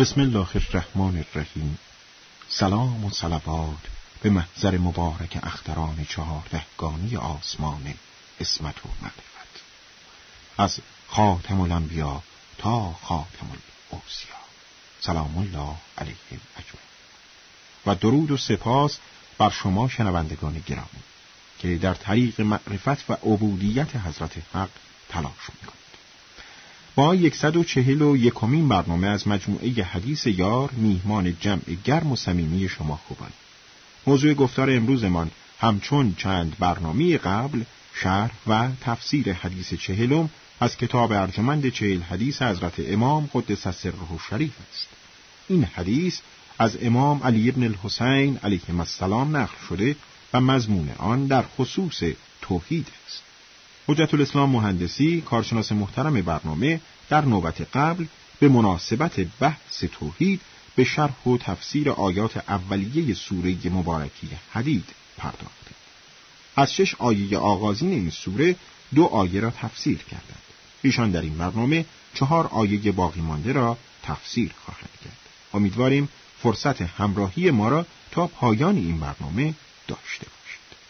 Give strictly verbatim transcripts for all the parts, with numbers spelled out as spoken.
بسم الله الرحمن الرحیم. سلام و صلوات به محضر مبارک اختران چهاردهگانی آسمان اسمت و معرفت، از خاتم الانبیا تا خاتم الاوصیا، سلام الله علیهم اجمعین. و درود و سپاس بر شما شنوندگان گرامی که در طریق معرفت و عبودیت حضرت حق تلاش می‌کنید. با صد و چهل و یکمین برنامه از مجموعه حدیث یار میهمان جمع گرم و صمیمی شما خوبان. موضوع گفتار امروزمان همچون چند برنامه قبل شرح و تفسیر حدیث چهلم از کتاب ارجمند چهل حدیث حضرت امام قدس سره الشریف است. این حدیث از امام علی بن الحسین علیهم السلام نقل شده و مضمون آن در خصوص توحید است. حجت الاسلام مهندسی، کارشناس محترم برنامه، در نوبت قبل به مناسبت بحث توحید به شرح و تفسیر آیات اولیه سوره مبارکه حدید پرداخته. از شش آیه آغازین این سوره دو آیه را تفسیر کردند. ایشان در این برنامه چهار آیه باقی مانده را تفسیر خواهند کرد. امیدواریم فرصت همراهی ما را تا پایان این برنامه داشته باشید.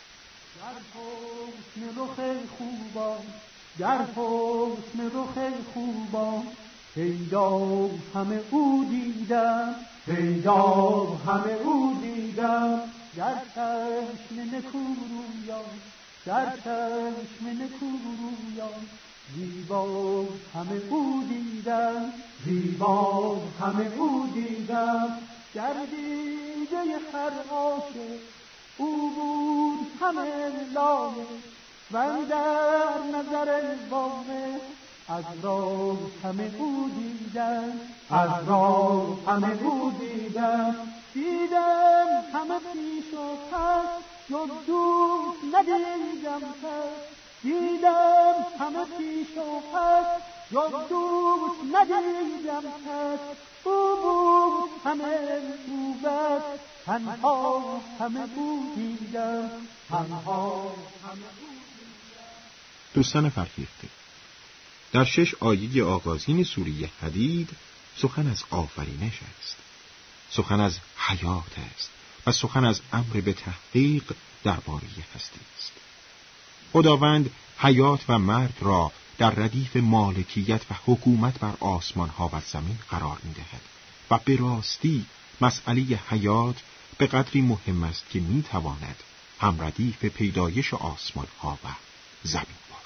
در حسن رخ خوبان پیدا همه او دیدم، پیدا همه او دیدم. در چشم نکورویان، در چشم نکورویان زیبا همه او دیدم، زیبا همه او دیدم. در دیده هر عاشق او بود همه لایق، و در نظر وامه از راه همه او دیدم، از راه همه او دیدم. دیدم همه پیش و پس جز دوست ندیدم کس، دیدم همه پیش و پس جز دوست ندیدم کس. او بود همه خوبت، تنها همه او دیدم، تنها همه او. دوستان فرهیخته، در شش آیه آغازین سوره حدید سخن از آفرینش است، سخن از حیات است و سخن از امر به تحقیق درباره هستی است. خداوند حیات و مرگ را در ردیف مالکیت و حکومت بر آسمان ها و زمین قرار می دهد و به راستی مسئله حیات به قدری مهم است که می تواند هم ردیف پیدایش آسمان ها و زمین باشد.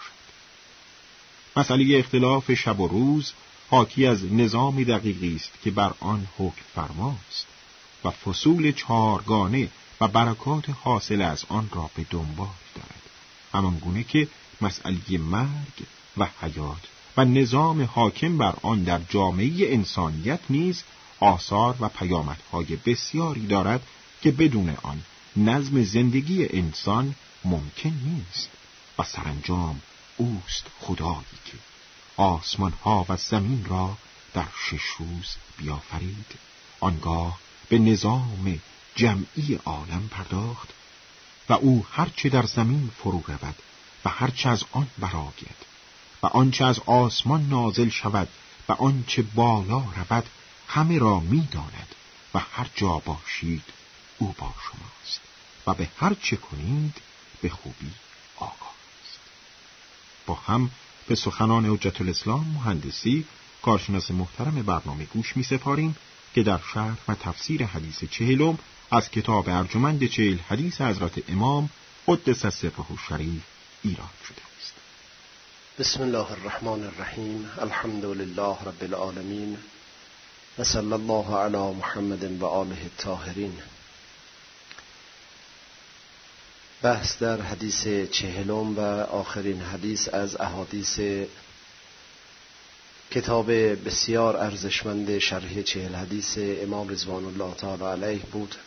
مسئله اختلاف شب و روز حاکی از نظام دقیقی است که بر آن حکم فرماست و فصول چهارگانه و برکات حاصل از آن را به دنبال دارد، همان گونه که مسئله مرگ و حیات و نظام حاکم بر آن در جامعه انسانیت نیز آثار و پیامدهای بسیاری دارد که بدون آن نظم زندگی انسان ممکن نیست. و سرانجام اوست خدایی که آسمان ها و زمین را در شش روز بیافرید، آنگاه به نظام جمعی عالم پرداخت و او هرچه در زمین فرو رود و هرچه از آن برآید و آنچه از آسمان نازل شود و آنچه بالا رود همه را می داند و هر جا باشید او با شماست و به هر چه کنید به خوبی آگاه است. با هم به سخنان حجت الاسلام مهندسی، کارشناس محترم برنامه گوش می سپاریم که در شرح و تفسیر حدیث چهلم از کتاب ارجمند چهل حدیث حضرت امام قدس سره الشریف ایراد شده است. بسم الله الرحمن الرحیم. الحمد لله رب العالمین و صلی الله علی محمد و آله الطاهرین. بحث در حدیث چهلم و آخرین حدیث از احادیث کتاب بسیار ارزشمند شرح چهل حدیث امام رضوان الله تعالی علیه بود.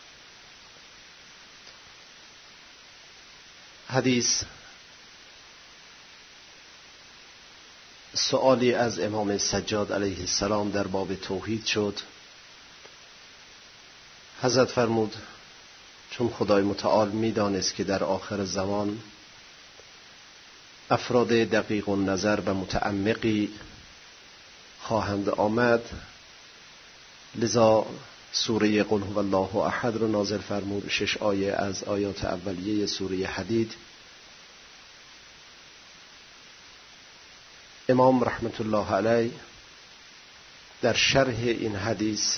حدیث سؤالی از امام سجاد علیه السلام در باب توحید شد. حضرت فرمود چون خدای متعال می‌دانست که در آخر زمان افراد دقیق النظر و متعمقی خواهند آمد، لذا سوره قل هو الله احد رو نازل فرمود، شش آیه از آیات اولیه سوره حدید. امام رحمت الله علیه در شرح این حدیث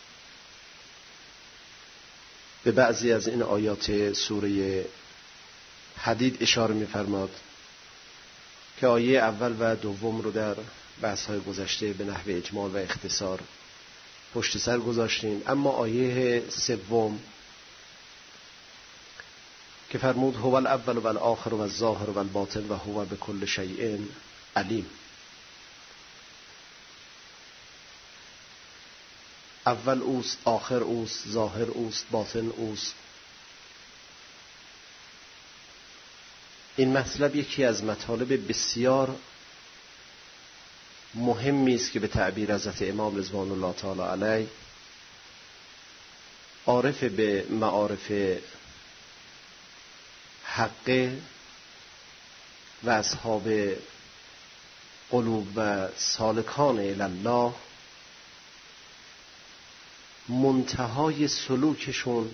به بعضی از این آیات سوره حدید اشاره می‌فرماد که آیه اول و دوم رو در بحث‌های گذشته به نحو اجمال و اختصار پشت سر گذاشتیم. اما آیه سوم که فرمود هو الاول و الاخر و الظاهر و الباطن و هو بكل شیء علیم، اول اوست، آخر اوست، ظاهر اوست، باطن اوست. این مطلب یکی از مطالب بسیار مهمی است که به تعبیر حضرت امام رضوان الله تعالی علیه عارف به معارف حق و اصحاب قلوب و سالکان الله منتهای سلوکشون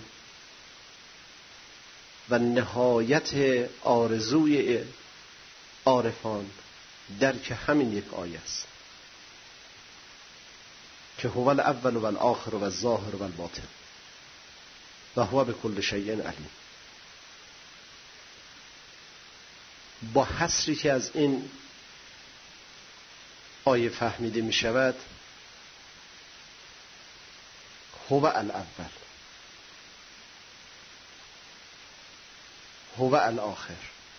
و نهایت آرزوی عارفان درک همین یک آیه است که هو الاول و الاخر و الظاهر و الباطن و هو بكل شیء علیم. با حصری که از این آیه فهمیده می شود، هو الاول، هو الاخر،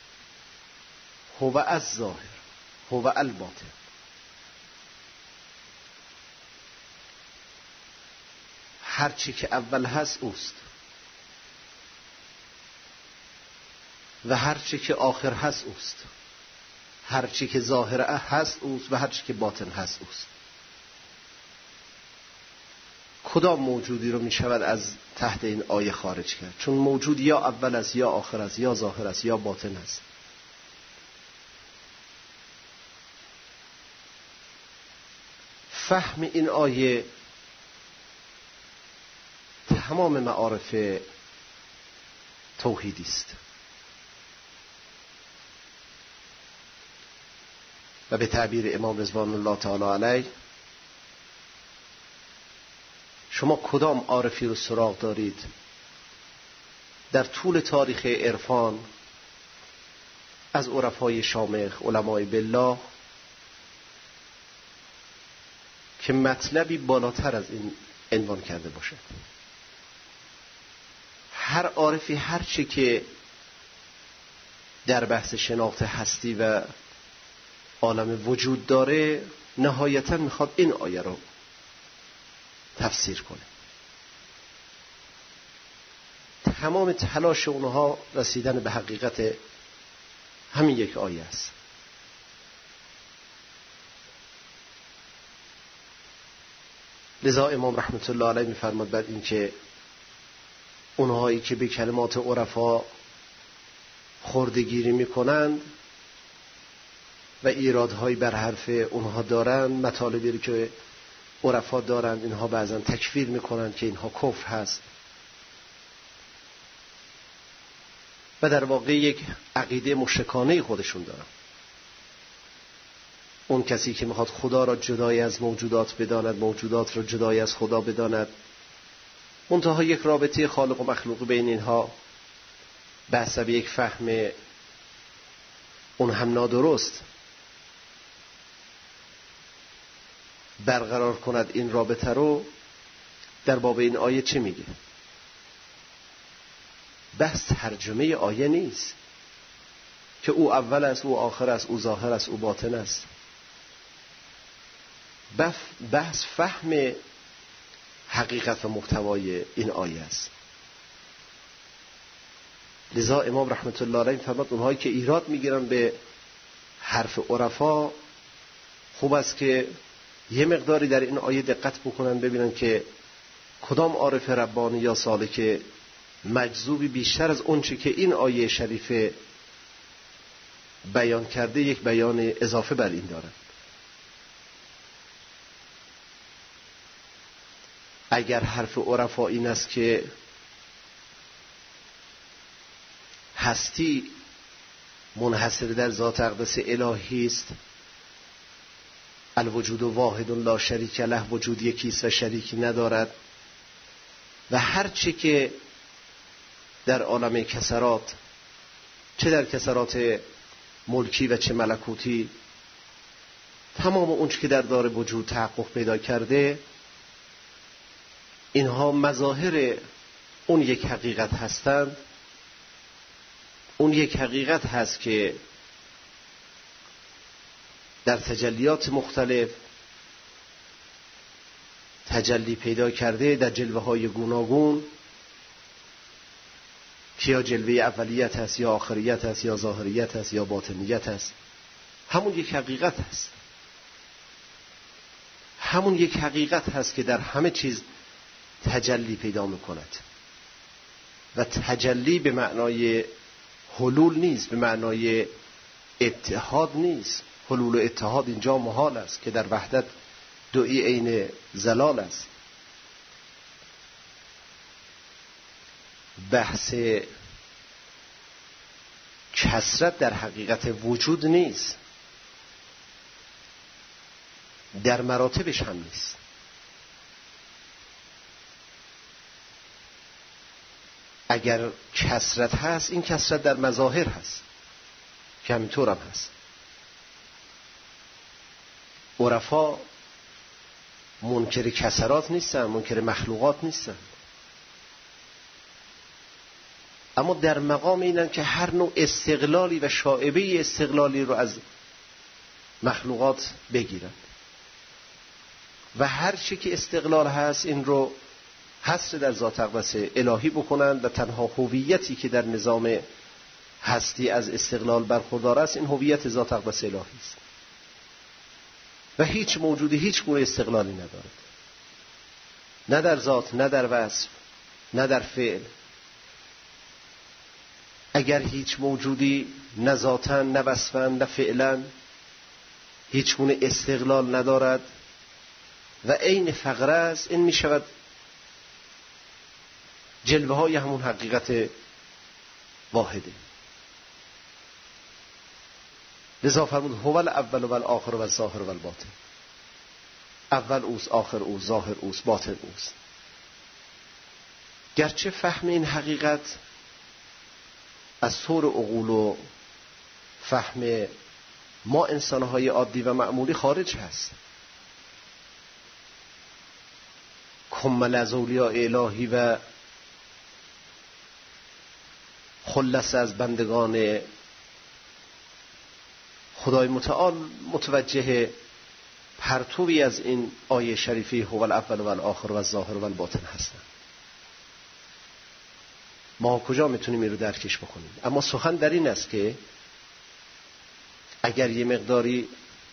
هو الظاهر، هو الباطن. هر چی که اول هست اوست و هر چی که آخر هست اوست، هر چی که ظاهر هست اوست و هر چی که باطن هست اوست. کدام موجودی رو می شود از تحت این آیه خارج کرد؟ چون موجود یا اول است یا آخر است یا ظاهر است یا باطن است. فهم این آیه تمام معارف توحیدی است و به تعبیر امام رضوان الله تعالی علیه شما کدام عارفی رو سراغ دارید در طول تاریخ عرفان از عرفای شامخ، علمای بالله، که مطلبی بالاتر از این عنوان کرده باشد؟ هر عارفی هر چی که در بحث شناخت هستی و عالم وجود داره نهایتاً میخواد این آیه رو تفسیر کنه. تمام تلاش اونها رسیدن به حقیقت همین یک آیه است. لذا امام رحمت الله علیه میفرماد بعد این که اونهایی که به کلمات عرفا خردگیری میکنند و ایرادهایی بر حرف اونها دارند، مطالبی که عرفا دارند، اینها بعضا تکفیر میکنند که اینها کفر هست و در واقع یک عقیده مشرکانه خودشون دارن. اون کسی که میخواد خدا را جدای از موجودات بداند، موجودات را جدای از خدا بداند، منتها یک رابطه خالق و مخلوق بین اینها به حسب یک فهم اون هم نادرست برقرار کند این رابطه رو، در باب این آیه چه میگه؟ بس ترجمه آیه نیست که او اول است، او آخر است، او ظاهر است، او باطن است. بحث فهم حقیقت و محتوای این آیه است. لذا امام رحمت الله علیه فرمود اونهایی که ایراد میگیرن به حرف عرفا خوب است که یه مقداری در این آیه دقت بکنن، ببینن که کدام عارف ربانی یا سالک مجذوبی بیشتر از اون چی که این آیه شریفه بیان کرده یک بیان اضافه بر این دارن. اگر حرف عرفا این است که هستی منحصر در ذات اقدس الهی است، الوجود واحد لا شریک له، وجود یکیست و شریکی ندارد، و هر چه که در عالم کسرات، چه در کسرات ملکی و چه ملکوتی، تمام اون چه که در دار وجود تحقق پیدا کرده، اینها مظاهر اون یک حقیقت هستند. اون یک حقیقت هست که در تجلیات مختلف تجلی پیدا کرده در جلوه های گوناگون، که یا جلوه اولیت هست یا آخریت هست یا ظاهریت هست یا باطنیت هست. همون یک حقیقت هست، همون یک حقیقت هست که در همه چیز تجلی پیدا میکند. و تجلی به معنای حلول نیست، به معنای اتحاد نیست. حلول و اتحاد اینجا محال است که در وحدت دوئی عین زلال است. بحث کثرت در حقیقت وجود نیست، در مراتبش هم نیست. اگر کثرت هست، این کثرت در مظاهر هست که همینطور هم هست. عرفا منکر کثرات نیستن، منکر مخلوقات نیستن، اما در مقام اینن که هر نوع استقلالی و شائبه استقلالی رو از مخلوقات بگیرن و هر چی که استقلال هست این رو حصر در ذات اقدس الهی بکنن و تنها هویتی که در نظام هستی از استقلال برخوردار است این هویت ذات اقدس الهی است و هیچ موجودی هیچ گونه استقلالی ندارد، نه در ذات، نه در وصف، نه در فعل. اگر هیچ موجودی نه ذاتاً، نه وصفاً، نه فعلاً هیچ گونه استقلال ندارد و عین فقره است، این می شود جلوه های همون حقیقت واحده. لذا فرمود هو الاول و الاخر و الظاهر و الباطن. اول اوست، آخر اوست، ظاهر اوست، باطن اوست. گرچه فهم این حقیقت از طور عقول و فهم ما انسانهای عادی و معمولی خارج هست. کمل از اولیاء الهی و خلص از بندگان خدای متعال متوجه پرتوی از این آیه شریفه هو الاول و الاخر و الظاهر و الباطن هستند. ما کجا میتونیم این رو درکش بکنیم؟ اما سخن در این است که اگر یه مقداری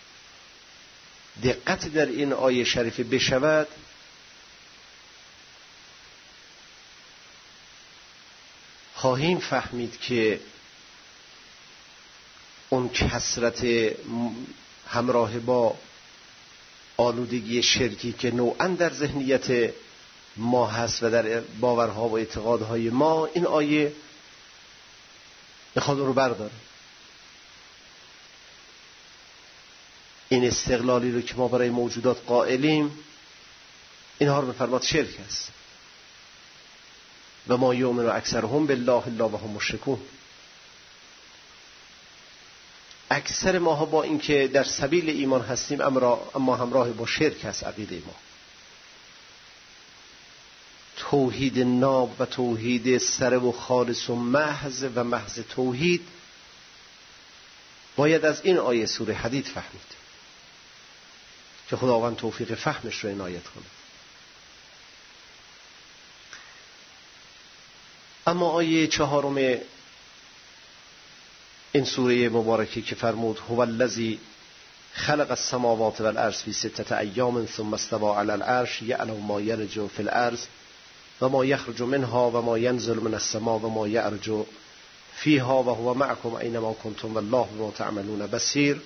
دقت در این آیه شریفه بشود، خواهیم فهمید که اون کثرت همراه با آلودگی شرکی که نوعاً در ذهنیت ما هست و در باورها و اعتقادهای ما، این آیه میخواد رو برداره. این استقلالی رو که ما برای موجودات قائلیم، اینها رو بفرماد شرک است. و ما یؤمن اکثرهم بالله الا وهم مشرکون. اکثر ماها با اینکه در سبیل ایمان هستیم اما همراه با شرک است عقیده ما. توحید ناب و توحید سر و خالص و محض و محض توحید باید از این آیه سوره حدید فهمید که خداوند توفیق فهمش رو عنایت کنه. اما آیه چهارم این سوره مبارکه که فرمود هو الذی خلق السماوات والارض فی ستة ایام ثم استوى علی العرش یعلم ما یلج فی الارض و ما یخرج منها و ما ینزل من السماء و ما یعرج فیها و هو معکم اینما کنتم والله بما تعملون بصیر.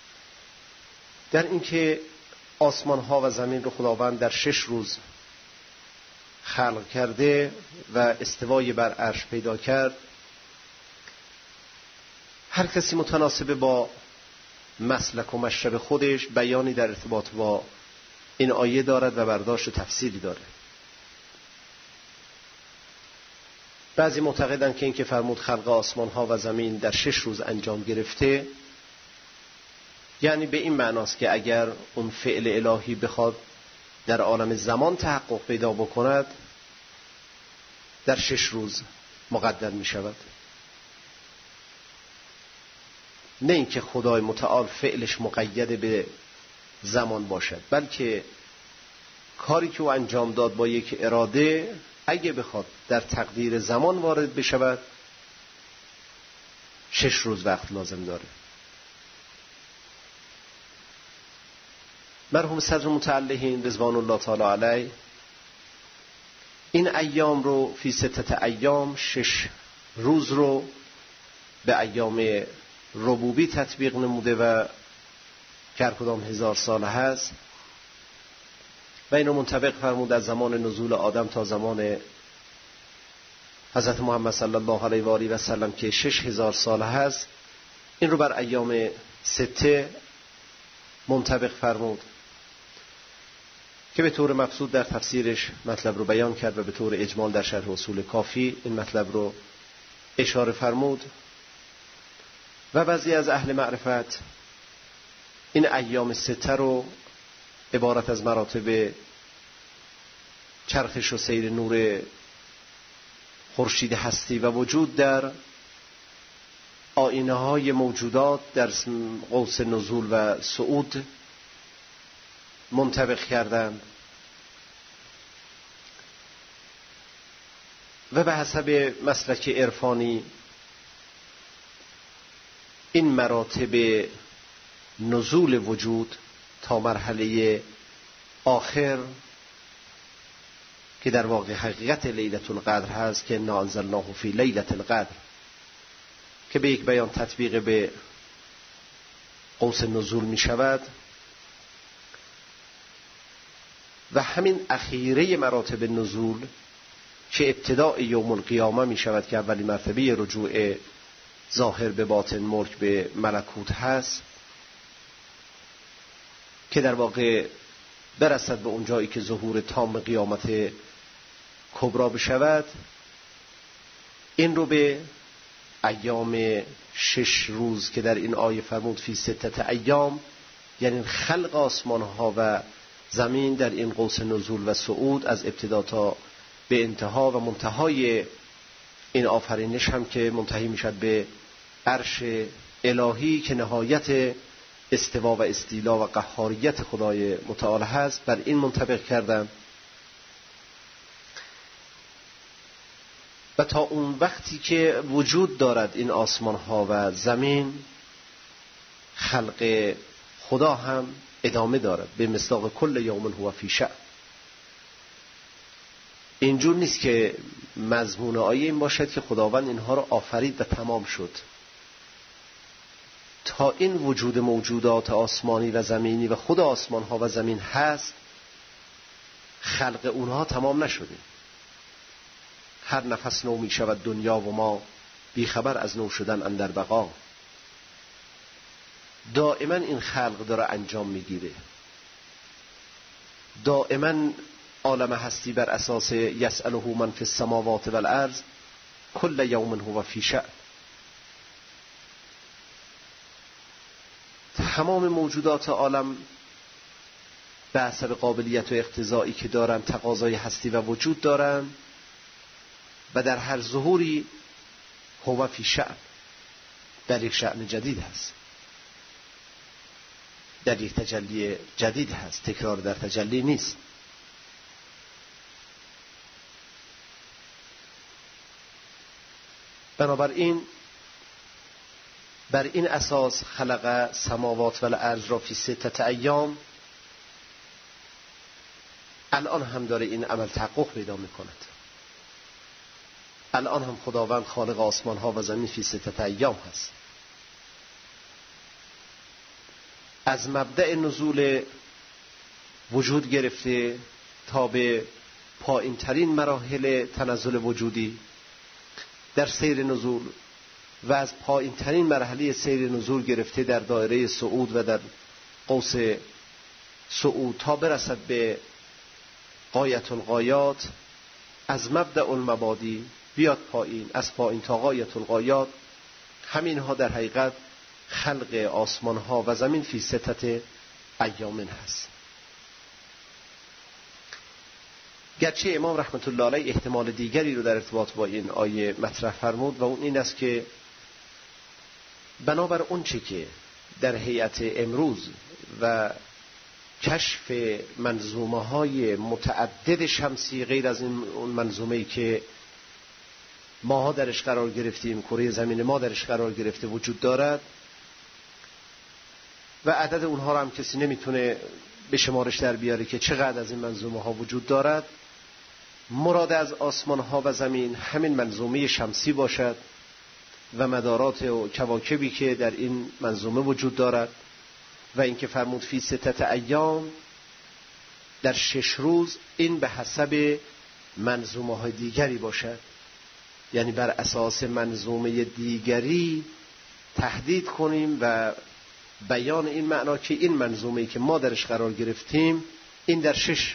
در اینکه آسمان ها و زمین رو خداوند در شش روز خلق کرده و استوای بر عرش پیدا کرد، هر کسی متناسب با مسلک و مشرب خودش بیانی در ارتباط با این آیه دارد و برداشت و تفسیری داره. بعضی معتقدند که این که فرمود خلق آسمان ها و زمین در شش روز انجام گرفته، یعنی به این معناست که اگر اون فعل الهی بخواد در عالم زمان تحقق پیدا بکند در شش روز مقدر می شود. نه اینکه خدای متعال فعلش مقید به زمان باشد، بلکه کاری که او انجام داد با یک اراده اگه بخواد در تقدیر زمان وارد بشود شش روز وقت لازم داره. مرحوم صدر متعلهین رضوان الله تعالی علیه این ایام رو فی ستت ایام، شش روز رو به ایام ربوبی تطبیق نموده و که هر کدام هزار سال هست و اینو منطبق فرمود از زمان نزول آدم تا زمان حضرت محمد صلی الله علیه و آله و سلم که شش هزار سال هست، این رو بر ایام سته منطبق فرمود که به طور مبسوط در تفسیرش مطلب رو بیان کرد و به طور اجمال در شرح اصول کافی این مطلب رو اشاره فرمود. و بعضی از اهل معرفت این ایام سته رو عبارت از مراتب چرخش و سیر نور خورشید هستی و وجود در آینه های موجودات در قوس نزول و صعود منطبق کردند و به حسب مسلک عرفانی این مراتب نزول وجود تا مرحله آخر که در واقع حقیقت لیلة القدر هست که انا انزلناه فی لیلة القدر که به یک بیان تطبیق به قوس نزول می شود و همین اخیره مراتب نزول که ابتداء یوم القیامه می شود که اولی مرتبه رجوع ظاهر به باطن، ملک به ملکوت هست که در واقع برسد به اونجایی که ظهور تام قیامت کبرا بشود، این رو به ایام شش روز که در این آیه فرمود فی ستت ایام، یعنی خلق آسمان ها و زمین در این قوس نزول و صعود از ابتدا تا به انتها و منتهای این آفرینش هم که منتهی میشد به عرش الهی که نهایت استوا و استیلا و قهاریت خدای متعال هست، بر این منطبق کردن. و تا اون وقتی که وجود دارد این آسمان ها و زمین، خلق خدا هم ادامه دارد به مصداق کل یوم هو فی شأن. اینجور نیست که مضمون آیه این باشد که خداوند اینها رو آفرید و تمام شد. تا این وجود موجودات آسمانی و زمینی و خود آسمان ها و زمین هست، خلق اونها تمام نشده. هر نفس نو می شود دنیا و ما بیخبر از نو شدن اندر بقا. دائما این خلق داره انجام میگیره. دائما عالم هستی بر اساس یسأله من فی السماوات والارض کل یوم هو فی شأن. تمام موجودات عالم به حسب قابلیت و اقتضایی که دارن تقاضای هستی و وجود دارن و در هر ظهوری هو فی شأن، در یک شأن جدید هست، در یک تجلی جدید هست، تکرار در تجلی نیست. بنابراین بر این اساس خلق سماوات و الارض را فی ستت ایام الان هم داره این عمل تحقق پیدا میکند. الان هم خداوند خالق آسمان ها و زمین فی ستت ایام هست. از مبدأ نزول وجود گرفته تا به پایین ترین مراحل تنزل وجودی در سیر نزول و از پایین ترین مرحله سیر نزول گرفته در دایره صعود و در قوس صعود تا برسد به غایت الغایات، از مبدأ المبادی بیاد پایین، از پایین تا غایت الغایات، همینها در حقیقت خلق آسمان ها و زمین فی ستت ایام هست. گرچه امام رحمت الله علیه احتمال دیگری رو در ارتباط با این آیه مطرح فرمود و اون این است که بنابر اون چه که در هیئت امروز و کشف منظومه های متعدد شمسی غیر از این اون منظومه‌ای که ماها درش قرار گرفتیم، کره زمین ما درش قرار گرفته وجود دارد و عدد اونها رو هم کسی نمیتونه به شمارش در بیاره که چقدر از این منظومه ها وجود دارد. مراد از آسمان ها و زمین همین منظومه شمسی باشد و مدارات و کواکبی که در این منظومه وجود دارد و اینکه فرمود فی ستت ایام، در شش روز، این به حسب منظومه های دیگری باشد، یعنی بر اساس منظومه دیگری تحدید کنیم و بیان این معنا که این منظومه‌ای که ما درش قرار گرفتیم این در شش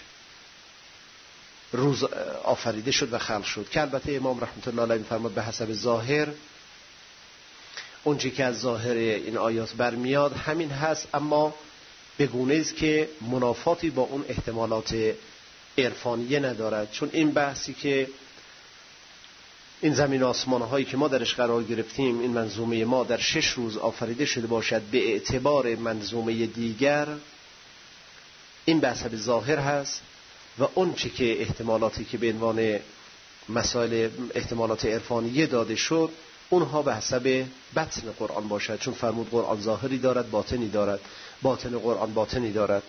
روز آفریده شد و خلق شد، که البته امام رحمت الله علیه فرمود به حسب ظاهر، اون چیزی که از ظاهر این آیات برمیاد همین هست، اما به گونه است که منافاتی با اون احتمالات عرفانیه ندارد، چون این بحثی که این زمین آسمان هایی که ما درش قرار گرفتیم، این منظومه ما در شش روز آفریده شده باشد به اعتبار منظومه دیگر، این به حسب ظاهر هست و اون چه که احتمالاتی که به عنوان مسائل احتمالات عرفانیه داده شد اونها به حسب بطن قرآن باشد، چون فرمود قرآن ظاهری دارد باطنی دارد، باطن قرآن باطنی دارد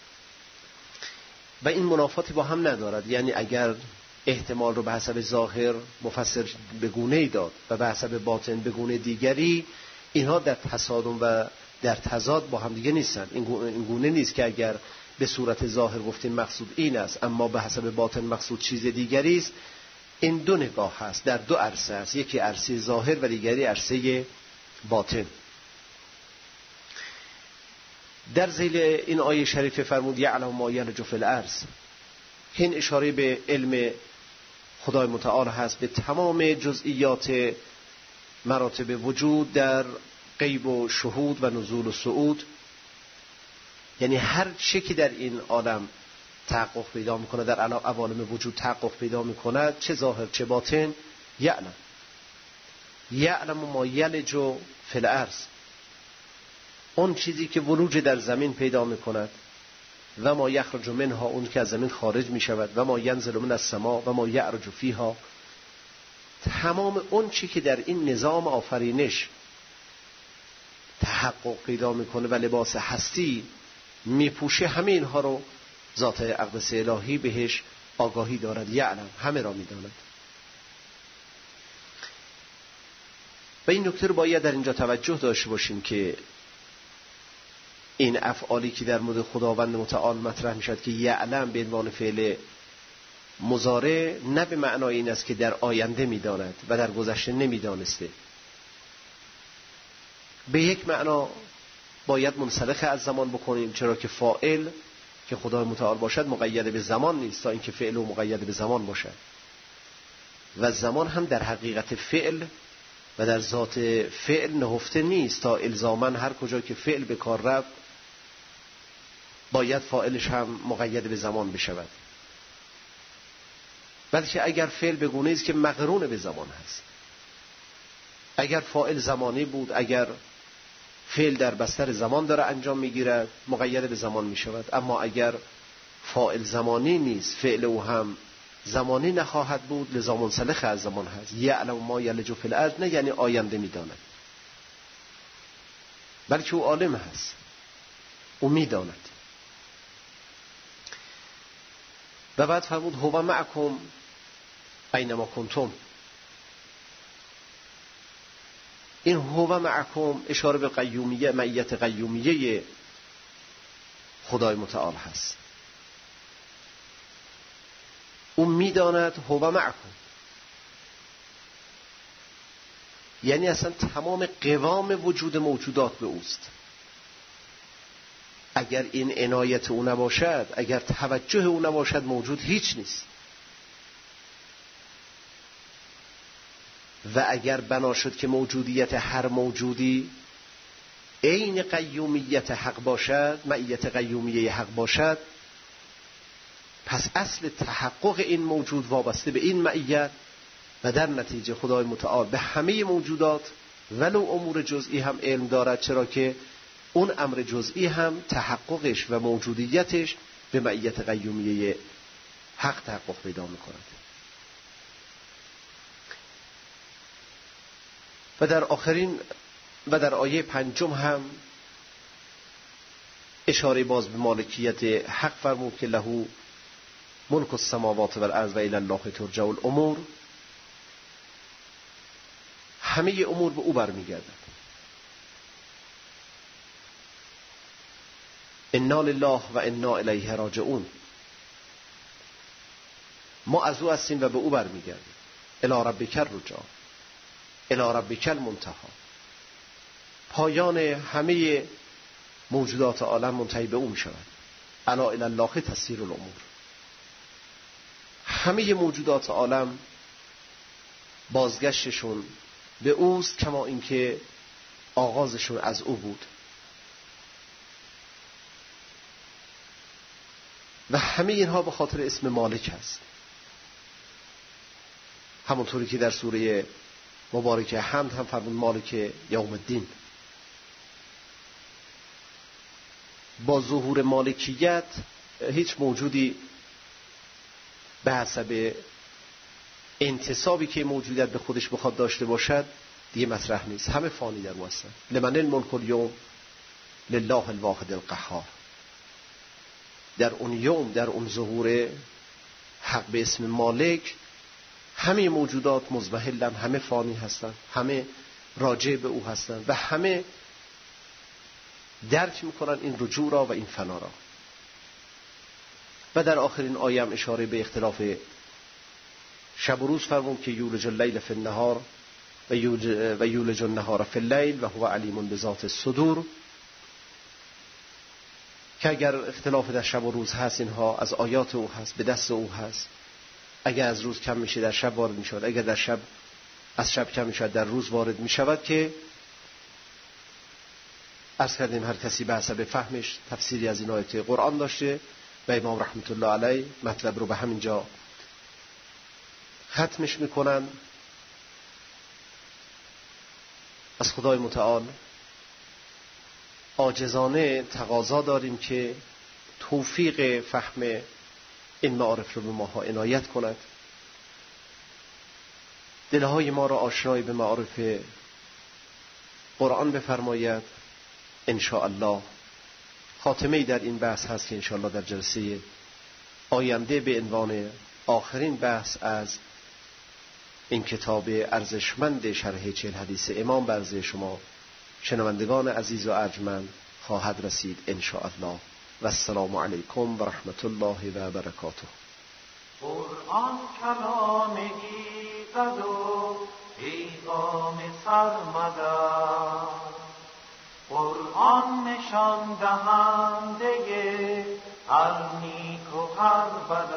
و این منافاتی با هم ندارد. یعنی اگر احتمال رو به حسب ظاهر مفسر به گونه‌ای داد و به حسب باطن به گونه دیگری، اینها در تصادم و در تضاد با هم دیگه نیستن. این گونه نیست که اگر به صورت ظاهر گفتیم مقصود این است اما به حسب باطن مقصود چیز دیگری است. این دو نگاه هست، در دو عرصه است، یکی عرصه ظاهر و دیگری عرصه باطن. در ذیل این آیه شریف فرمود یعلم ما یلج فی الارض، این اشاره به علم خدای متعال هست به تمام جزئیات مراتب وجود در غیب و شهود و نزول و صعود، یعنی هر چی که در این عالم تحقق پیدا میکنه، در عوالم وجود تحقق پیدا میکنه، چه ظاهر چه باطن، یعلم یعلم ما یلج فی الارض، اون چیزی که ولوج در زمین پیدا میکند، و ما یخرج منها، اون که از زمین خارج می شود، و ما ینزل من السماء و ما یعرج فیها، تمام اون چی که در این نظام آفرینش تحقق پیدا میکنه و لباس هستی میپوشه، همه اینها رو ذات اقدس الهی بهش آگاهی دارد، یعلم، همه را میداند. و این نکته رو باید در اینجا توجه داشته باشیم که این افعالی که در مورد خداوند متعال مطرح می شد که یعلم به عنوان فعل مضارع، نه به معنای این است که در آینده می داند و در گذشته نمی دانسته. به یک معنا باید منسلخ از زمان بکنیم، چرا که فاعل که خدای متعال باشد مقید به زمان نیست تا اینکه فعل و مقید به زمان باشد، و زمان هم در حقیقت فعل و در ذات فعل نهفته نیست تا الزاماً هر کجا که فعل به کار رفت باید فاعلش هم مقید به زمان بشود، بلکه اگر فعل به گونه است که مقرون به زمان هست، اگر فاعل زمانی بود، اگر فعل در بستر زمان داره انجام میگیرد، مقید به زمان میشود. اما اگر فاعل زمانی نیست، فعل او هم زمانی نخواهد بود، لذا منسلخ از زمان هست. یعلم ما یلج فی الارض، نه یعنی آینده میداند، بلکه او عالم هست، او میداند. و بعد فرمود هو معکم اینما کنتم، این هو معکم اشاره به قیومیه، معیت قیومیه خدای متعال هست. او میداند هو معکم، یعنی اصلا تمام قوام وجود موجودات به اوست. اگر این عنایت او نباشد، اگر توجه او نباشد، موجود هیچ نیست. و اگر بنا شد که موجودیت هر موجودی عین قیومیت حق باشد، معیت قیومیه حق باشد، پس اصل تحقق این موجود وابسته به این معیت و در نتیجه خدای متعال به همه موجودات ولو امور جزئی هم علم دارد، چرا که اون امر جزئی هم تحققش و موجودیتش به معیت قیومیه حق تحقق پیدا می‌کند. و در آخرین و در آیه پنجم هم اشاره باز به مالکیت حق فرمود که له ملک السماوات و الارض و الی الله ترجع الامور، همه امور به او برمیگردد. انا لله و انا الیه راجعون، ما از او هستیم و به او برمیگردیم. الی ربک الرجاع الی ربک المنتهی، پایان همه موجودات عالم منتهی به او می شود. الا الی الله تسیر الامور، همه موجودات عالم بازگشتشون به اوست، کما اینکه آغازشون از او بود. و همه اینها به خاطر اسم مالک است، همونطوری که در سوره مبارکه حمد هم فرمود مالک یوم الدین. با ظهور مالکیت هیچ موجودی به حسب انتصابی که موجودیت به خودش بخواد داشته باشد دیگه مطرح نیست، همه فانی در او هستند. لمن الملک اليوم لله الواحد القهار. در اون یوم، در اون ظهور حق به اسم مالک، همه موجودات مضمحلن، همه فانی هستند، همه راجع به او هستند و همه درک میکنن این رجوع را و این فنا را. و در آخرین آیه هم اشاره به اختلاف شب و روز فرمود که یولج اللیل فی النهار و یولج النهار فی اللیل و هو علیم بذات الصدور، که اگر اختلاف در شب و روز هست، اینها از آیات او هست، به دست او هست. اگر از روز کم میشه در شب وارد میشود، اگر در شب از شب کم میشود در روز وارد میشود، که عرض کردیم هر کسی به حسب فهمش تفسیری از این آیات قرآن داشته و امام رحمت الله علیه مطلب رو به همین جا ختمش میکنن. از خدای متعال عاجزانه تقاضا داریم که توفیق فهم این معارف رو به ماها عنایت کند، دلهای ما را آشنای به معارف قرآن بفرماید. ان شاء الله خاتمه‌ای در این بحث هست که ان شاء الله در جلسه آینده به عنوان آخرین بحث از این کتاب ارزشمند شرح چهل حدیث امام به عرضه شما شنوندگان عزیز و ارجمند خواهد رسید ان شاء الله. و السلام علیکم و رحمت الله و برکاته. قرآن کلام ایزد و پیغام سرمدد، قرآن نشان دهنده هر نیک و هر بد،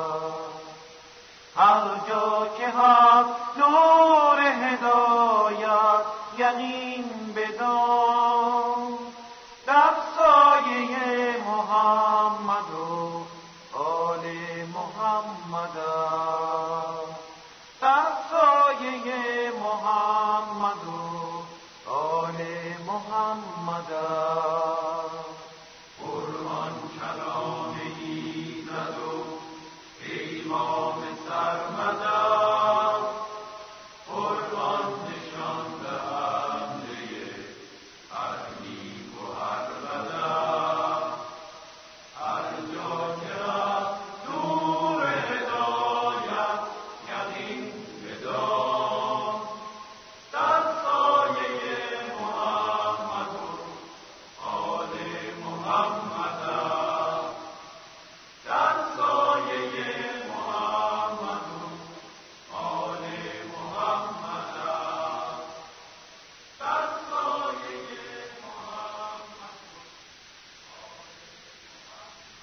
هر جا که هست نور هدایت یقین بدان، در سایه محمد و آل محمد، در سایه محمد و آل محمد. قرآن کلام ایزد و پیغام سرمدد، قرآن نشان دهنده هر نیک و هر بد، هر جا که رفت نور هدایت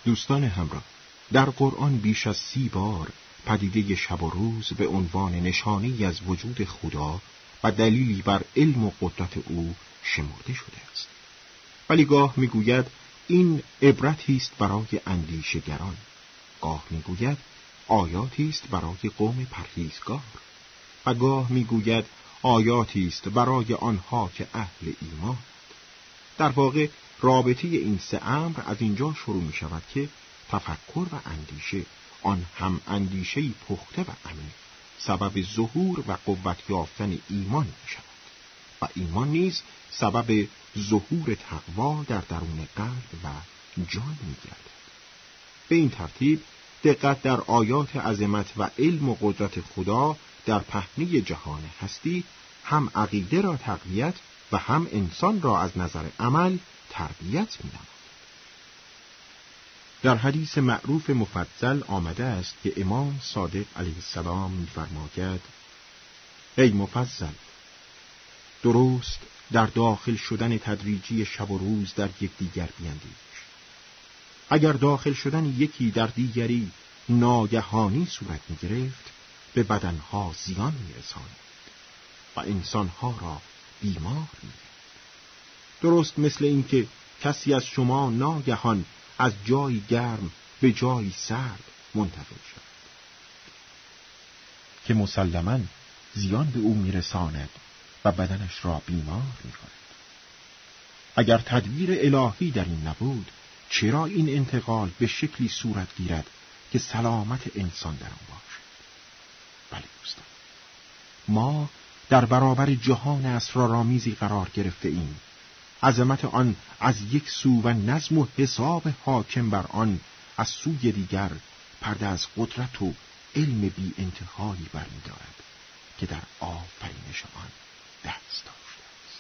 دوستان همراه، در قرآن بیش از سی بار پدیده شب و روز به عنوان نشانی از وجود خدا و دلیلی بر علم و قدرت او شمرده شده است. ولی گاه میگوید این عبرتی است برای اندیشگران، گاه میگوید آیاتی است برای قوم پرهیزگار و گاه میگوید آیاتی است برای آنها که اهل ایمان. در واقع رابطه این سه امر از اینجا شروع می شود که تفکر و اندیشه، آن هم اندیشه‌ای پخته و عمیق، سبب ظهور و قوت یافتن ایمان می شود و ایمان نیز سبب ظهور تقوا در درون قلب و جان می گردد. به این ترتیب دقت در آیات عظمت و علم و قدرت خدا در پهنه جهان هستی هم عقیده را تقویت و هم انسان را از نظر عمل تربیت می نماید. در حدیث معروف مفضل آمده است که امام صادق علیه السلام می فرماید: ای مفضل، درست در داخل شدن تدریجی شب و روز در یکدیگر بیندیش. اگر داخل شدن یکی در دیگری ناگهانی صورت می گرفت، به بدنها زیان می رساند و انسانها را بیمار می گرد. درست مثل این که کسی از شما ناگهان از جایی گرم به جایی سرد منتقل شد که مسلماً زیان به او می رساند و بدنش را بیمار می کند. اگر تدبیر الهی در این نبود، چرا این انتقال به شکلی صورت گیرد که سلامت انسان در آن باشد؟ بله دوستان، ما در برابر جهان اسرارآمیزی قرار گرفته ایم. عظمت آن از یک سو و نظم و حساب حاکم بر آن از سوی دیگر پرده از قدرت و علم بی انتهایی برمی‌دارد که در آفرینش آن دست داشته است.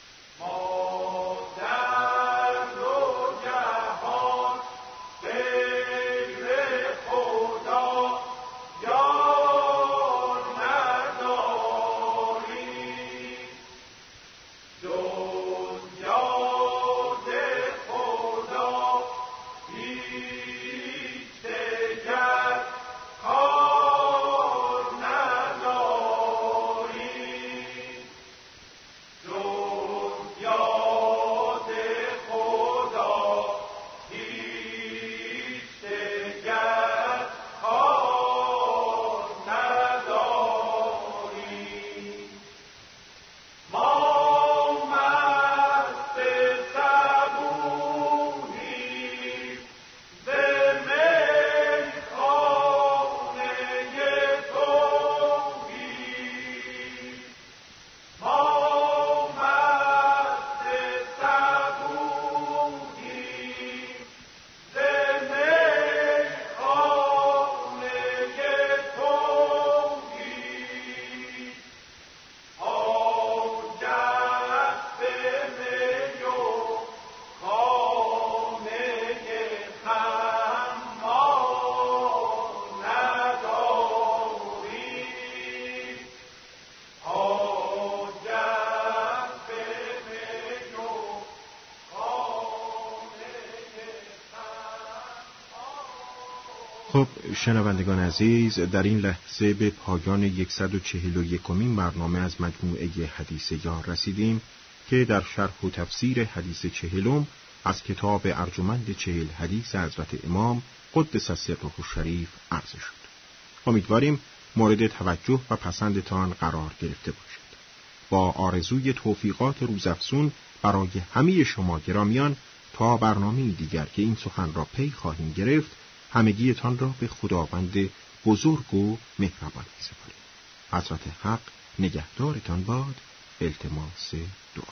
خب شنوندگان عزیز، در این لحظه به پایان صد و چهل و یکمین برنامه از مجموعه حدیث یار رسیدیم که در شرح و تفسیر حدیث چهلم از کتاب ارجمند چهل حدیث حضرت امام قدس سره الشریف عرض شد. امیدواریم مورد توجه و پسندتان قرار گرفته باشد. با آرزوی توفیقات روزافزون برای همه شما گرامیان، تا برنامه دیگر که این سخن را پی خواهیم گرفت، همگیتان را به خداوند بزرگ و مهربان می‌سپاریم. حضرت حق نگهدارتان باد. التماس دعا.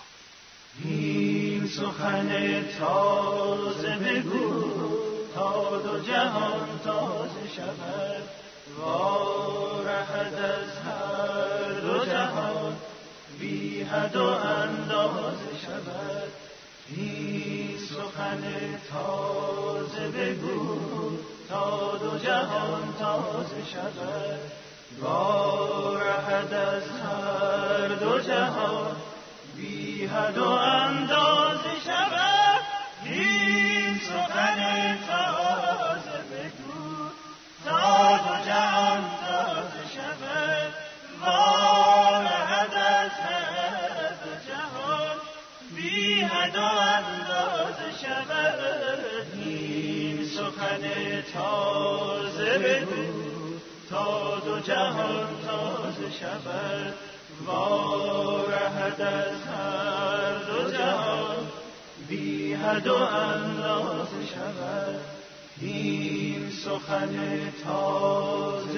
این سخن تازه بگو تا دو جهان تازه شود، وارهد از هر دو جهان بی حد و اندازه شود. این سخن تازه بگو تا دو جهان تازه شود، وارهد از هر دو جهان بی حد و اندازه شود. این سخن تازه دو جهان تازه شود وارهد از هر دو جهان بی حد و اندازه شود این سخن تازه بگو تا دو جهان تازه شود وارهد از هر دو جهان بی حد و اندازه شود این سخن تازه